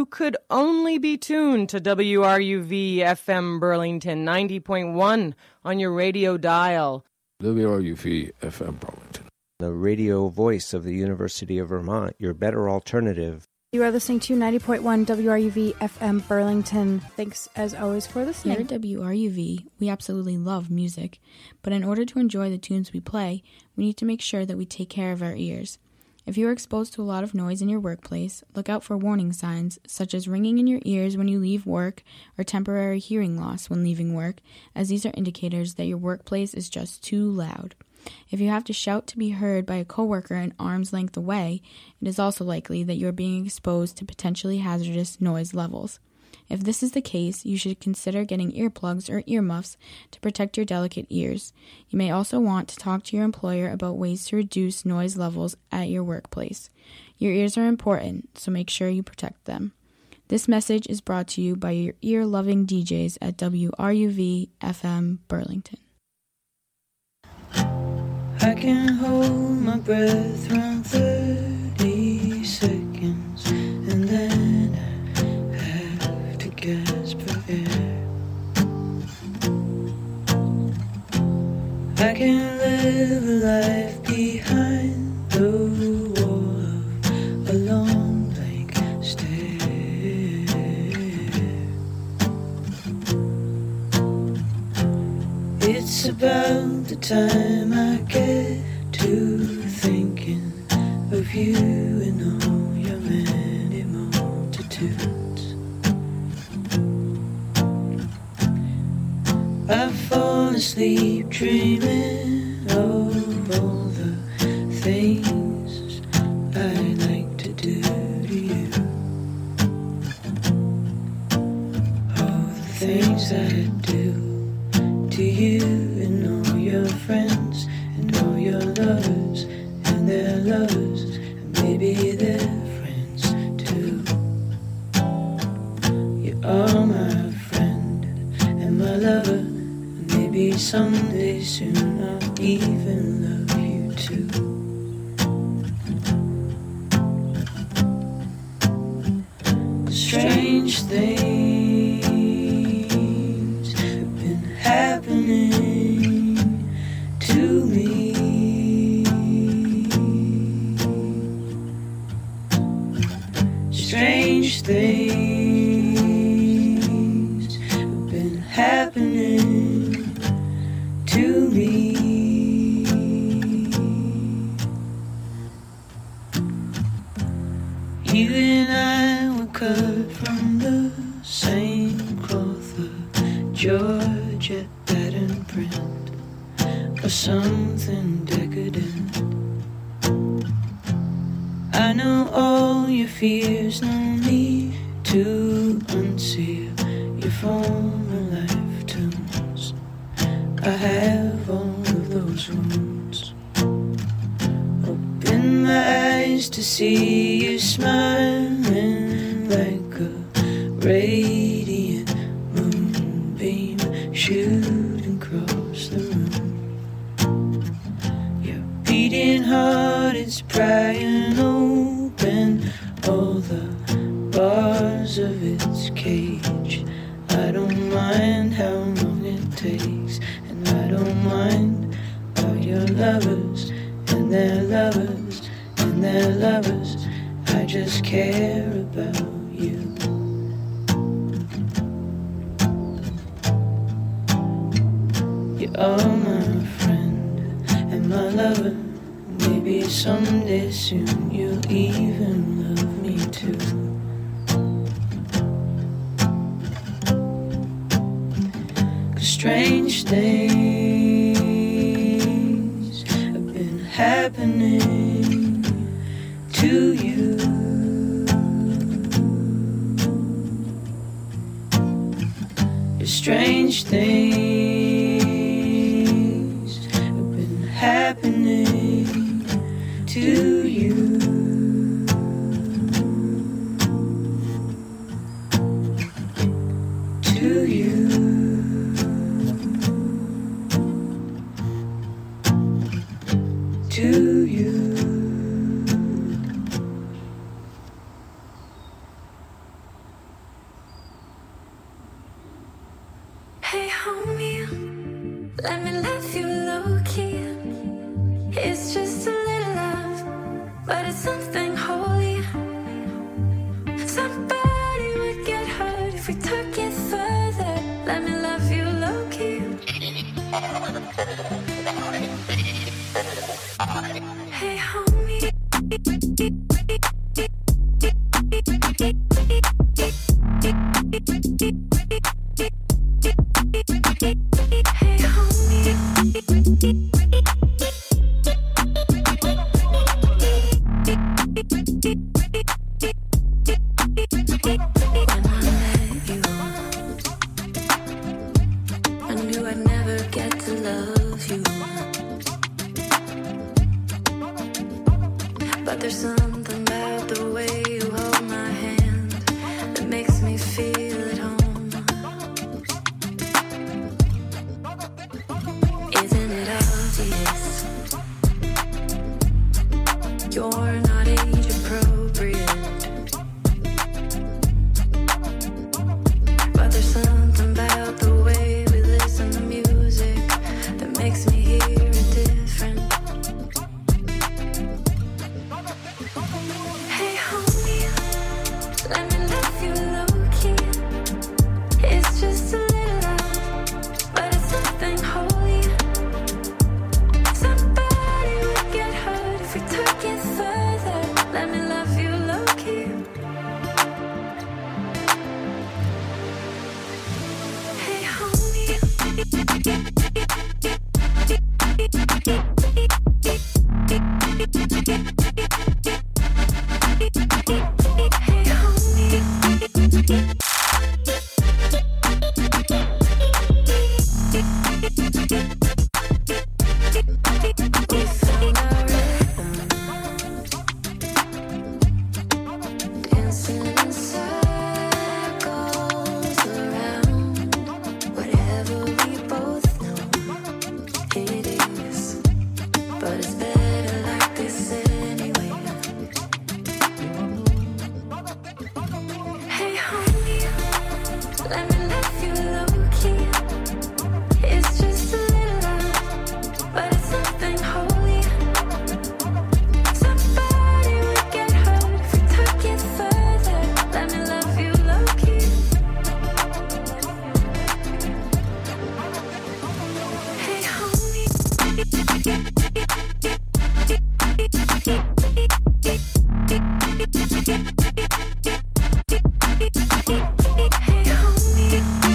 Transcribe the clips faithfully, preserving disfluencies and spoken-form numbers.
you could only be tuned to W R U V F M Burlington ninety point one on your radio dial. W R U V F M Burlington, the radio voice of the University of Vermont, your better alternative. You are listening to ninety point one W R U V F M Burlington. Thanks, as always, for listening. Here at W R U V, we absolutely love music, but in order to enjoy the tunes we play, we need to make sure that we take care of our ears. If you are exposed to a lot of noise in your workplace, look out for warning signs, such as ringing in your ears when you leave work or temporary hearing loss when leaving work, as these are indicators that your workplace is just too loud. If you have to shout to be heard by a coworker an arm's length away, it is also likely that you are being exposed to potentially hazardous noise levels. If this is the case, you should consider getting earplugs or earmuffs to protect your delicate ears. You may also want to talk to your employer about ways to reduce noise levels at your workplace. Your ears are important, so make sure you protect them. This message is brought to you by your ear-loving D Js at W R U V F M Burlington. I can hold my breath around thirty seconds, and then I have to gasp for air. I can live a life behind the wall of a long blank stare. It's about the time I get to thinking of you and all your many multitudes. I fall asleep dreaming of all the things I like to do to you. All the things I do to you and all your friends and all your lovers and their lovers and maybe their friends too. You are my friend and my lover, and maybe someday soon I'll even love you too. Strange things have been happening to me. Strange things have been happening to me. You and I were cut from the same cloth, of Georgette pattern print, or something decadent. I know all your fears, no need to unseal your former lifetimes. I have all of those wounds. Open my eyes to see you smiling like a radiant moonbeam shooting across the room. Your beating heart is prying open all the bars of its cage. I don't mind how long it takes, and I don't mind all your lovers and their lovers and their lovers. I just care about you. You are my friend and my lover. Maybe someday soon you'll even love me too. Cause strange things have been happening to you. Strange things have been happening to you. To you. To you. but it's something holy. Somebody would get hurt if we took it further. Let me love you low-key. Hey, homie. Hey, homie. When I met you, I knew I'd never get to love you. But there's something about the way you hold my hand that makes me feel at home. Isn't it obvious? You're not age appropriate. But there's something about the way we listen to music that makes me hear it different. Hey homie, let me love you low-key. It's just a little love, but it's something holy. Somebody would get hurt if we took it further. Let me love you low-key. Hey homie. Hey homie. We found our rhythm, dancing in circles around whatever we both know it is. But it's better like this anyway. Hey homie, let me love you low-key. It's just a little love, but it's something holy. Somebody would get hurt if we took it further. Let me love you low-key. Hey homie. Hey homie.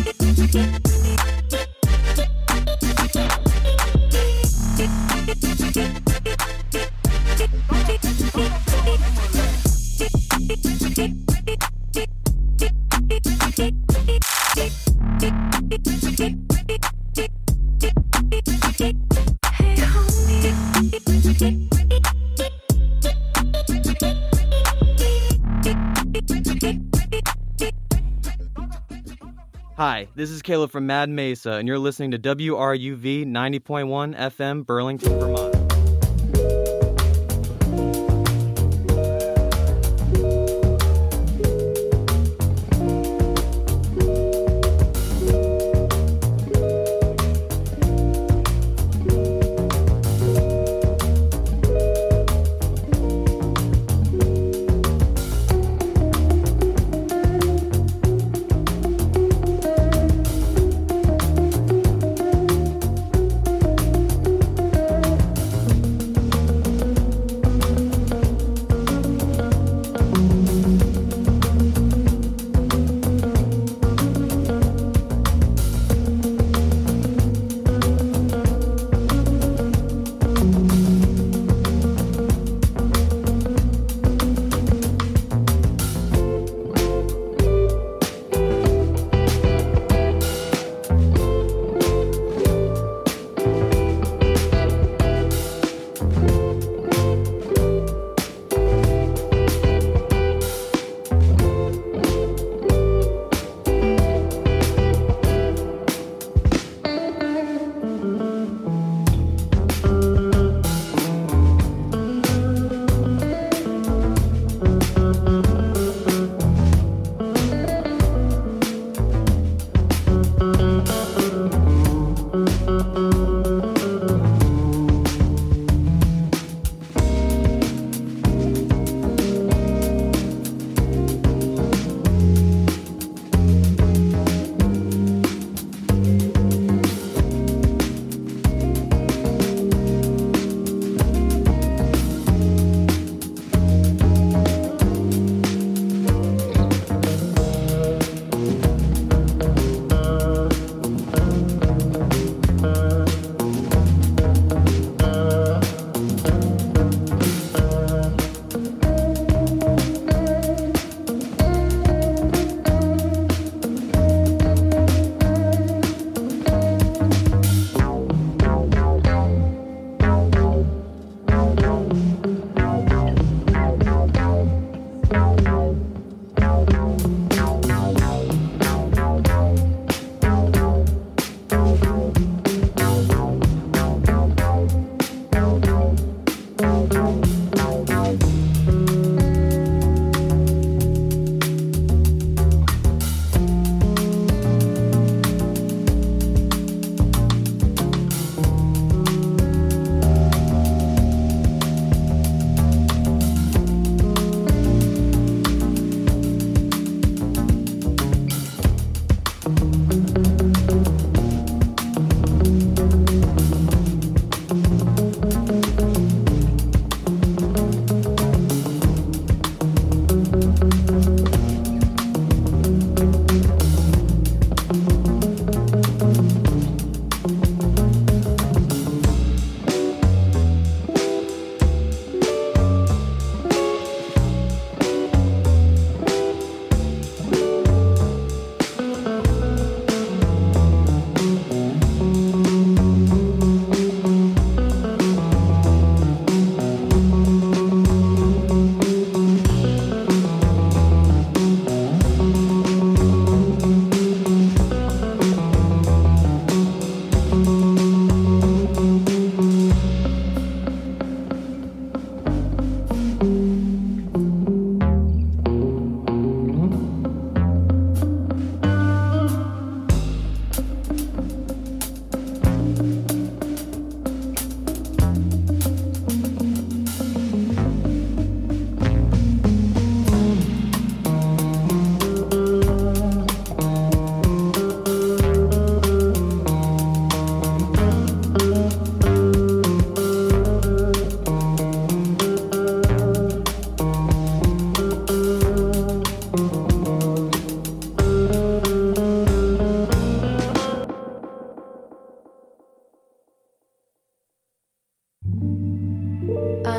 Hey homie. Hi, this is Caleb from Mad Mesa, and you're listening to W R U V ninety point one F M, Burlington, Vermont.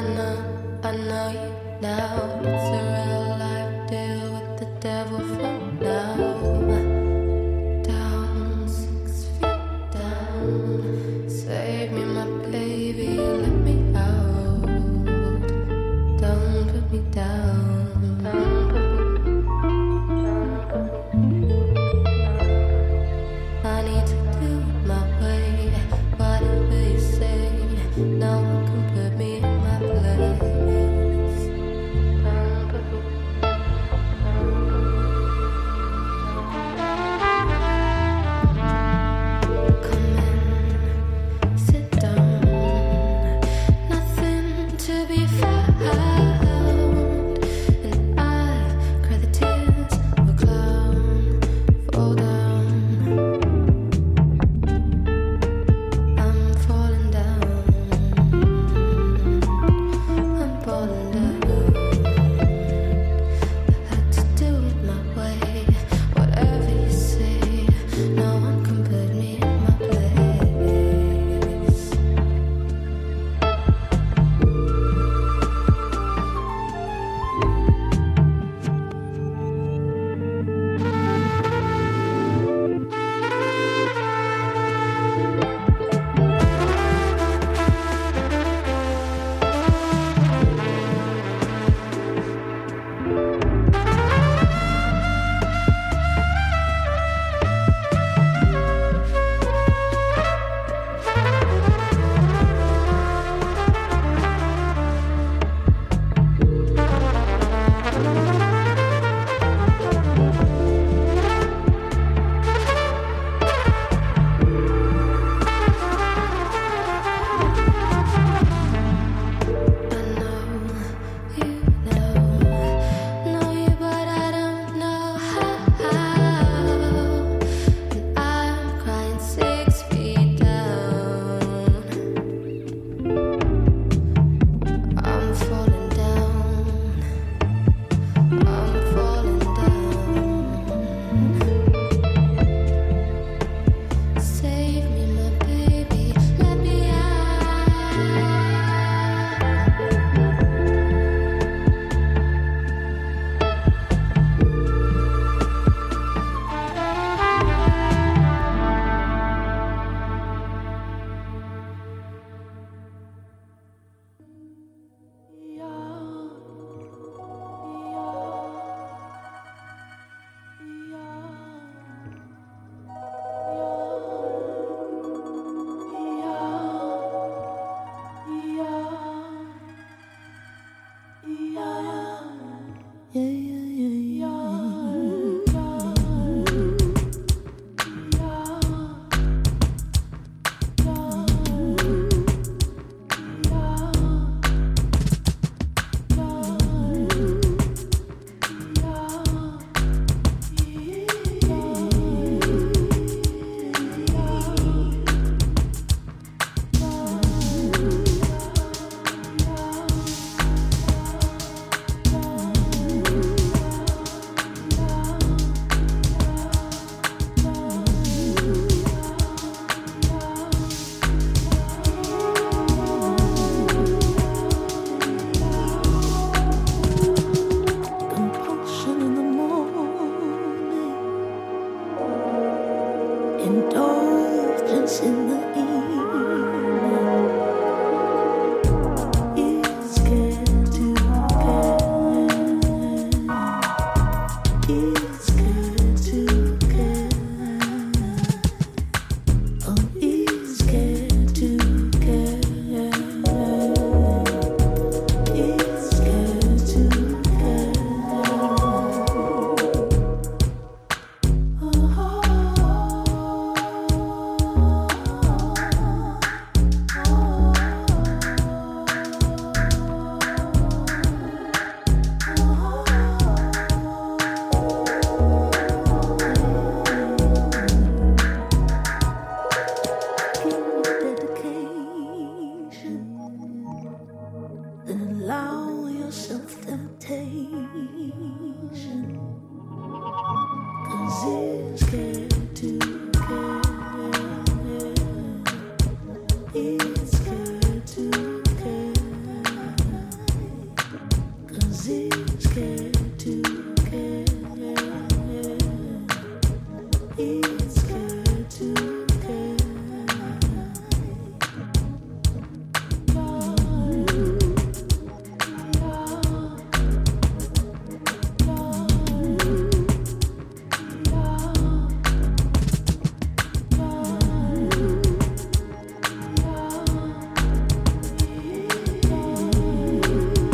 It's good to care. easy scared.